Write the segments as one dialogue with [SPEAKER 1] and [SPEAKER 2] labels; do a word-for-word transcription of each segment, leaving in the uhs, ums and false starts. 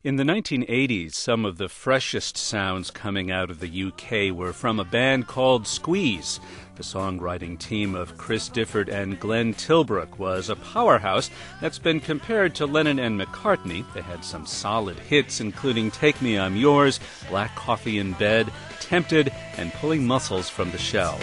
[SPEAKER 1] In the nineteen eighties, some of the freshest sounds coming out of the U K were from a band called Squeeze. The songwriting team of Chris Difford and Glenn Tilbrook was a powerhouse that's been compared to Lennon and McCartney. They had some solid hits, including Take Me I'm Yours, Black Coffee in Bed, Tempted, and Pulling Muscles from the Shell.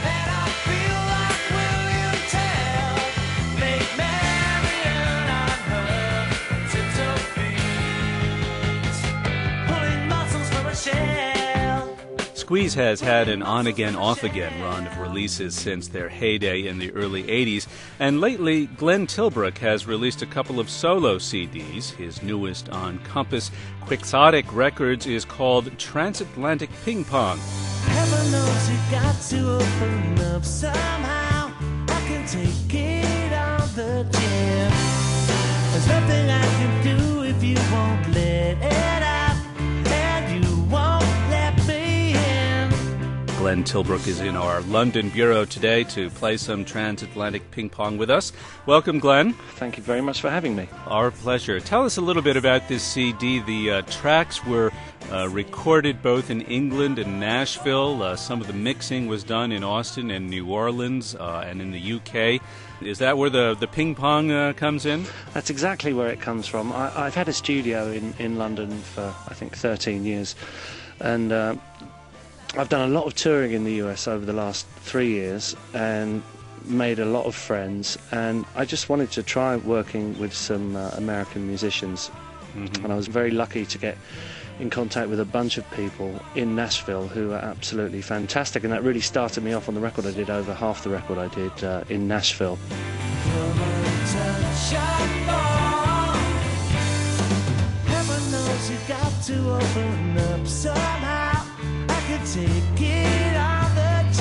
[SPEAKER 1] Squeeze has had an on-again, off-again run of releases since their heyday in the early eighties, and lately Glenn Tilbrook has released a couple of solo C Ds. His newest on Compass Quixotic Records is called Transatlantic Ping Pong.
[SPEAKER 2] Heaven knows you got to open up somehow. I can take it on the chin. There's nothing I can do if you won't let it out, and you won't let me in.
[SPEAKER 1] Glenn Tilbrook is in our London bureau today to play some transatlantic ping pong with us. Welcome, Glenn.
[SPEAKER 3] Thank you very much for having me.
[SPEAKER 1] Our pleasure. Tell us a little bit about this C D. The uh, tracks were uh, recorded both in England and Nashville. Uh, some of the mixing was done in Austin and New Orleans uh, and in the U K. Is that where the, the ping pong uh, comes in?
[SPEAKER 3] That's exactly where it comes from. I, I've had a studio in, in London for, I think, thirteen years. And uh, I've done a lot of touring in the U S over the last three years and made a lot of friends. And I just wanted to try working with some uh, American musicians. Mm-hmm. And I was very lucky to get in contact with a bunch of people in Nashville who are absolutely fantastic, and that really started me off on the record I did. Over half the record I did uh, in Nashville.
[SPEAKER 2] Heaven knows you got to open up somehow. I could take it on the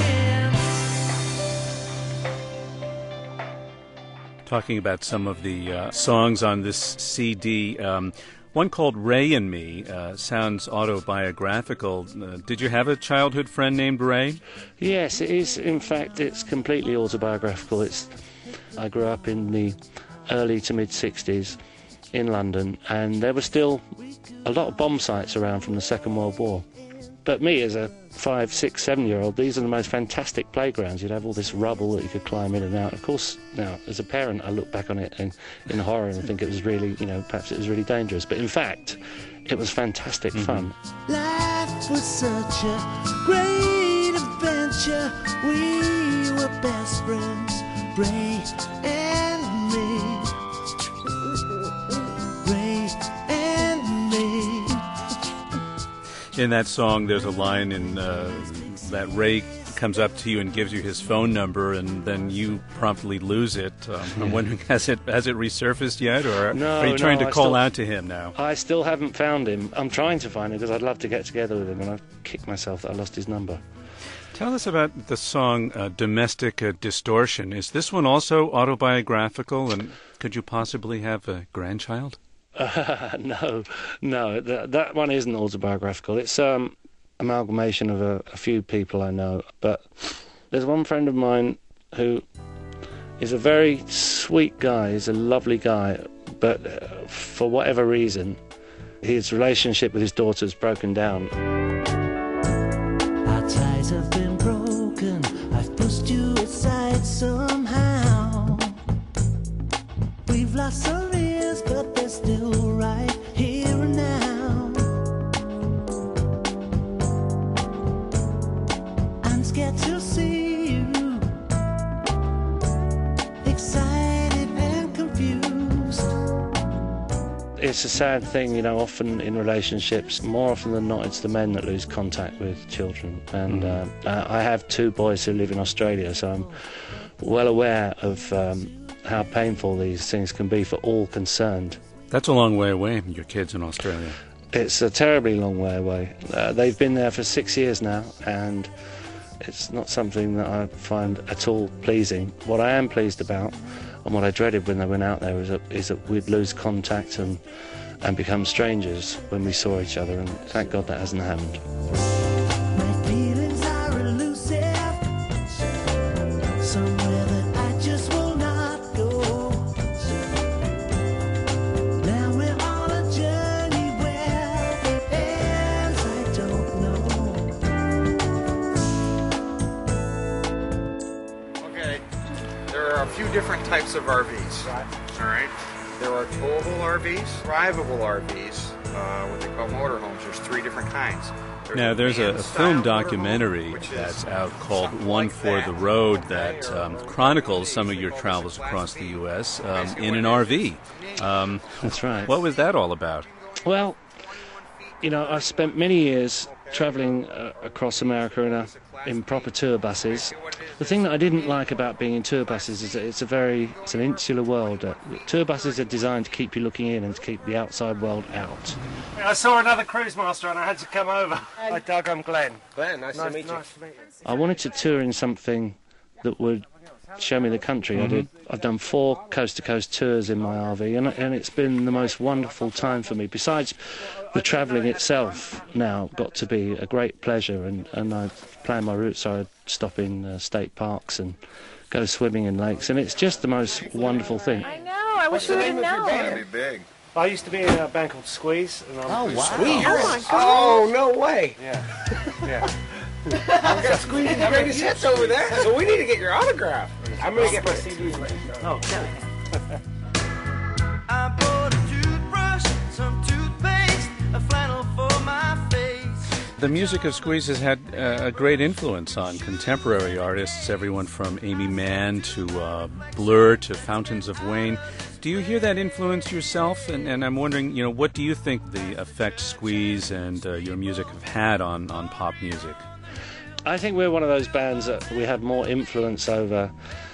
[SPEAKER 2] chin.
[SPEAKER 1] Talking about some of the uh, songs on this C D, um, one called Ray and Me uh, sounds autobiographical. Uh, did you have a childhood friend named Ray?
[SPEAKER 3] Yes, it is. In fact, it's completely autobiographical. It's. I grew up in the early to mid-sixties in London, and there were still a lot of bomb sites around from the Second World War. But me, as a five, six, seven-year-old, these are the most fantastic playgrounds. You'd have all this rubble that you could climb in and out. Of course, now, as a parent, I look back on it in, in horror and think it was really, you know, perhaps it was really dangerous. But in fact, it was fantastic mm-hmm. fun.
[SPEAKER 2] Life was such a great adventure. We were best friends, Ray and me. Ray and me.
[SPEAKER 1] In that song, there's a line in uh, that Ray comes up to you and gives you his phone number, and then you promptly lose it. Um, I'm wondering, has it has it resurfaced yet, or
[SPEAKER 3] no,
[SPEAKER 1] are you trying
[SPEAKER 3] no,
[SPEAKER 1] to
[SPEAKER 3] I
[SPEAKER 1] call
[SPEAKER 3] still,
[SPEAKER 1] out to him now?
[SPEAKER 3] I still haven't found him. I'm trying to find him because I'd love to get together with him, and I've kicked myself that I lost his number.
[SPEAKER 1] Tell us about the song uh, Domestic uh, Distortion. Is this one also autobiographical, and could you possibly have a grandchild?
[SPEAKER 3] Uh, no, no, that, that one isn't autobiographical. It's um amalgamation of a, a few people I know. But there's one friend of mine who is a very sweet guy. He's a lovely guy, but uh, for whatever reason, his relationship with his daughter's broken down.
[SPEAKER 2] Our ties have been broken. I've pushed you aside somehow. We've lost some years, but they're still right here and now. I'm scared to see you excited and confused.
[SPEAKER 3] It's a sad thing, you know, often in relationships, more often than not, it's the men that lose contact with children. And mm-hmm. uh, I have two boys who live in Australia, so I'm well aware of um, how painful these things can be for all concerned.
[SPEAKER 1] That's a long way away, your kids in Australia.
[SPEAKER 3] It's a terribly long way away. Uh, they've been there for six years now, and it's not something that I find at all pleasing. What I am pleased about, and what I dreaded when they went out there, is that, is that we'd lose contact and, and become strangers when we saw each other, and thank God that hasn't happened.
[SPEAKER 2] My feelings are elusive, somewhere that I just will not go. Now we're on a journey where
[SPEAKER 4] different types of R Vs.
[SPEAKER 5] Right.
[SPEAKER 4] All right. There are towable R Vs, drivable R Vs, uh, what they call motorhomes. There's three different kinds. There's
[SPEAKER 1] Now, there's a, a
[SPEAKER 4] van-style
[SPEAKER 1] film
[SPEAKER 4] motorhome,
[SPEAKER 1] documentary
[SPEAKER 4] which is
[SPEAKER 1] that's out called
[SPEAKER 4] something
[SPEAKER 1] One
[SPEAKER 4] like
[SPEAKER 1] for
[SPEAKER 4] that.
[SPEAKER 1] the Road that
[SPEAKER 4] They are
[SPEAKER 1] um,
[SPEAKER 4] really
[SPEAKER 1] chronicles some of your
[SPEAKER 4] focused
[SPEAKER 1] travels
[SPEAKER 4] on
[SPEAKER 1] across the
[SPEAKER 4] Class
[SPEAKER 1] U S
[SPEAKER 4] B.
[SPEAKER 1] um,
[SPEAKER 4] Basically
[SPEAKER 1] in
[SPEAKER 4] what
[SPEAKER 1] an
[SPEAKER 4] it
[SPEAKER 1] R
[SPEAKER 4] is.
[SPEAKER 1] V. Um,
[SPEAKER 3] That's right.
[SPEAKER 1] what was that all about?
[SPEAKER 3] Well, you know, I've spent many years travelling uh, across America in, a, in proper tour buses. The thing that I didn't like about being in tour buses is that it's a very, it's an insular world. Uh, tour buses are designed to keep you looking in and to keep the outside world out.
[SPEAKER 5] I saw another cruise master and I had to come over. Hi, Doug, I'm Glenn.
[SPEAKER 6] Glenn, nice,
[SPEAKER 5] Nice,
[SPEAKER 6] to meet you.
[SPEAKER 5] nice to meet you.
[SPEAKER 3] I wanted to tour in something that would show me the country. I did. I've done four coast-to-coast tours in my R V, and, and it's been the most wonderful time for me. Besides the travelling itself, now got to be a great pleasure, and, and I plan my routes. So I stop in uh, state parks and go swimming in lakes, and it's just the most wonderful thing.
[SPEAKER 7] I know. I wish you would have known.
[SPEAKER 4] Be big.
[SPEAKER 5] I used to be in a band called Squeeze. And I'm
[SPEAKER 6] Oh, wow.
[SPEAKER 7] Oh my God.
[SPEAKER 6] Oh, no way.
[SPEAKER 5] Yeah. Yeah.
[SPEAKER 6] I've got Squeeze's greatest hits over there, so we need to get your autograph. I'm going to get my C Ds later.
[SPEAKER 5] Oh, okay.
[SPEAKER 2] I bought a toothbrush, some toothpaste, a flannel for my face.
[SPEAKER 1] The music of Squeeze has had uh, a great influence on contemporary artists, everyone from Amy Mann to uh, Blur to Fountains of Wayne. Do you hear that influence yourself? And, and I'm wondering, you know, what do you think the effect Squeeze and uh, your music have had on, on pop music?
[SPEAKER 3] I think we're one of those bands that we had more influence over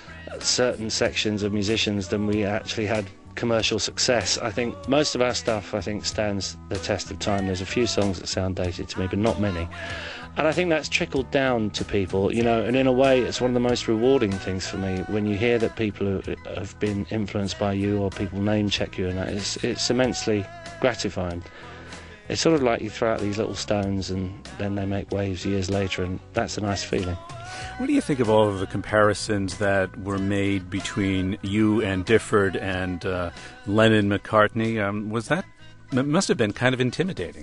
[SPEAKER 3] certain sections of musicians than we actually had commercial success. I think most of our stuff, I think, stands the test of time. There's a few songs that sound dated to me, but not many. And I think that's trickled down to people, you know, and in a way it's one of the most rewarding things for me when you hear that people who have been influenced by you or people name check you, and that it's, it's immensely gratifying. It's sort of like you throw out these little stones and then they make waves years later, and that's a nice feeling.
[SPEAKER 1] What do you think of all of the comparisons that were made between you and Difford and uh, Lennon-McCartney? Um, was that, it must have been kind of intimidating.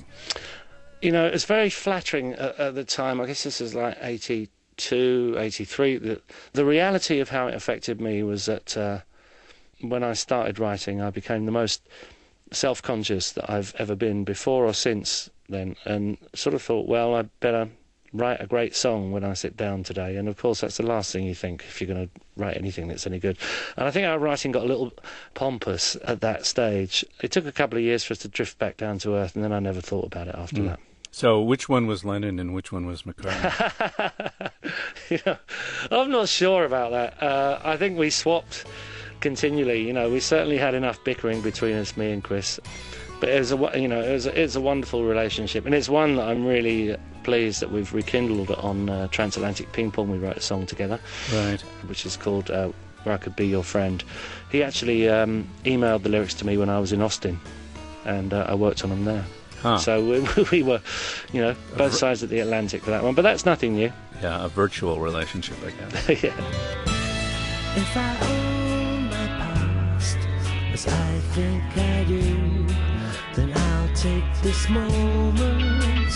[SPEAKER 3] You know, it's very flattering at, at the time. I guess this was like eighty-two, eighty-three. The, the reality of how it affected me was that uh, when I started writing, I became the most self-conscious that I've ever been before or since then, and sort of thought, well, I'd better write a great song when I sit down today. And of course that's the last thing you think if you're going to write anything that's any good. And I think our writing got a little pompous at that stage. It took a couple of years for us to drift back down to earth, and then I never thought about it after mm. that.
[SPEAKER 1] So which one was Lennon and which one was McCartney?
[SPEAKER 3] You know, I'm not sure about that. Uh, I think we swapped continually. You know, we certainly had enough bickering between us, me and Chris. But it was a, you know, it was a, it's a wonderful relationship, and it's one that I'm really pleased that we've rekindled on uh, Transatlantic Ping Pong. We wrote a song together,
[SPEAKER 1] right,
[SPEAKER 3] which is called uh, "Where I Could Be Your Friend." He actually um, emailed the lyrics to me when I was in Austin, and uh, I worked on them there.
[SPEAKER 1] Huh.
[SPEAKER 3] So we, we were, you know, both sides of the Atlantic for that one. But that's nothing new.
[SPEAKER 1] Yeah, a virtual relationship, I guess.
[SPEAKER 3] Yeah.
[SPEAKER 2] If I own my past, as I think I do, then I'll take this moment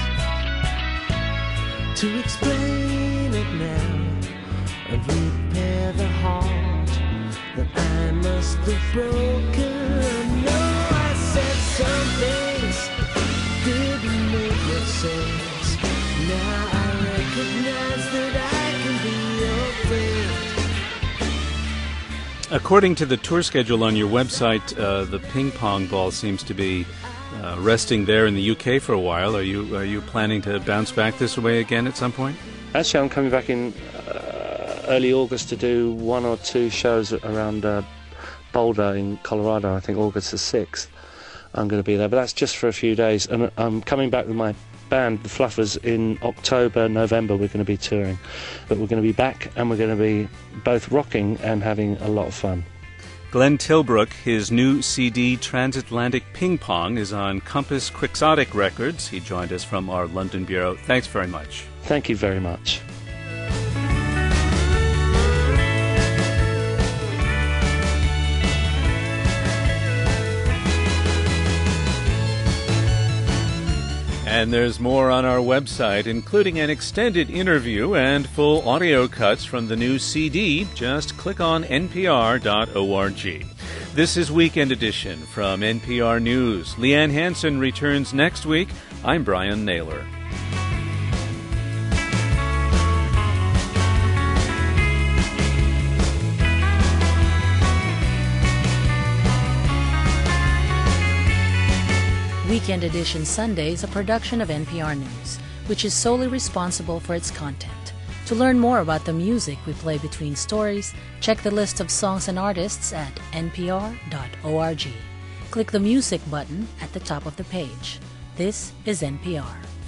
[SPEAKER 2] to explain it now and repair the heart that I must have broken. No, I said some things didn't make much sense. Now I recognize that I can be your friend.
[SPEAKER 1] According to the tour schedule on your website, uh, the ping pong ball seems to be uh, resting there in the U K for a while. Are you are you planning to bounce back this way again at some point?
[SPEAKER 3] Actually, I'm coming back in uh, early August to do one or two shows around uh, Boulder in Colorado. I think August the sixth. I'm going to be there, but that's just for a few days. And I'm coming back with my band, the Fluffers, in October, November. We're going to be touring, but we're going to be back, and we're going to be both rocking and having a lot of fun.
[SPEAKER 1] Glenn Tilbrook, his new C D Transatlantic Ping Pong is on Compass Quixotic Records. He joined us from our London bureau. Thanks very much.
[SPEAKER 3] Thank you very much.
[SPEAKER 1] And there's more on our website, including an extended interview and full audio cuts from the new C D. Just click on N P R dot org. This is Weekend Edition from N P R News. Leanne Hansen returns next week. I'm Brian Naylor.
[SPEAKER 8] Weekend Edition Sunday is a production of N P R News, which is solely responsible for its content. To learn more about the music we play between stories, check the list of songs and artists at N P R dot org. Click the Music button at the top of the page. This is N P R.